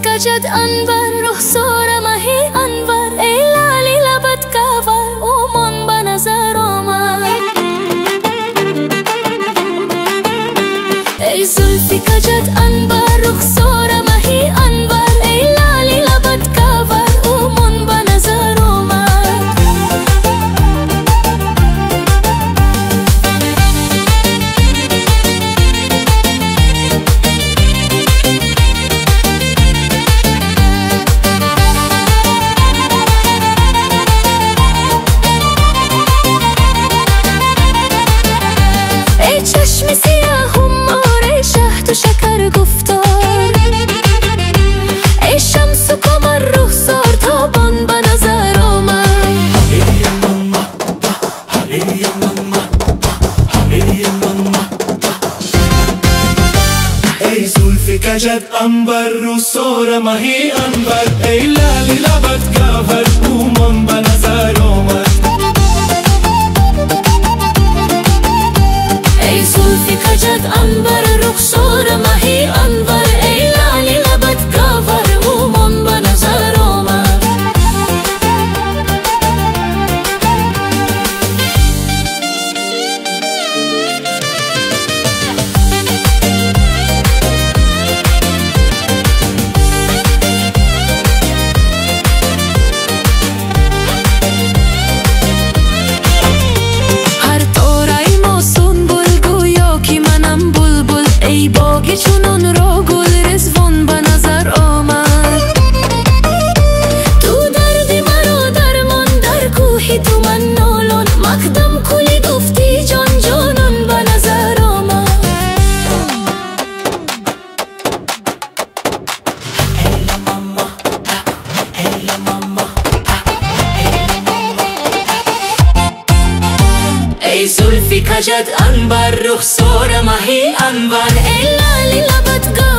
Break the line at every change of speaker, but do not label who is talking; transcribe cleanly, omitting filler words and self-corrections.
का जद अनवर रुखसार माही अनवर ए लाली लबत कावर ओ मन बनज़रों में ए जुल्फी का जद अनवर रुखसार माही अनवर ए लाली लबत कावर ओ मन बनज़रों में चश्म सियाहुम और ए शहद शकर गुफ्तार ए शम्स कमर रुखसार ताबन बनज़रों में
ए जुल्फी का जद अंबर रुखसार माही अनवर ए लाली लबत कावर ओ मन बनज़रों में
जुल्फी का जद अंबर रुखसार माही अनवर ए लाली लबत कावर ओ मन बनज़रों में हर तोराई मौसम ای باغی چونان را گل رزوان به نظر آمد تو دردی مرا درمان در کوهی تو من نالان مقدم کلی گفتی جان جانان به نظر آمد ای زلفی کجد انبر رخسار ماهی انور ای لالی لبت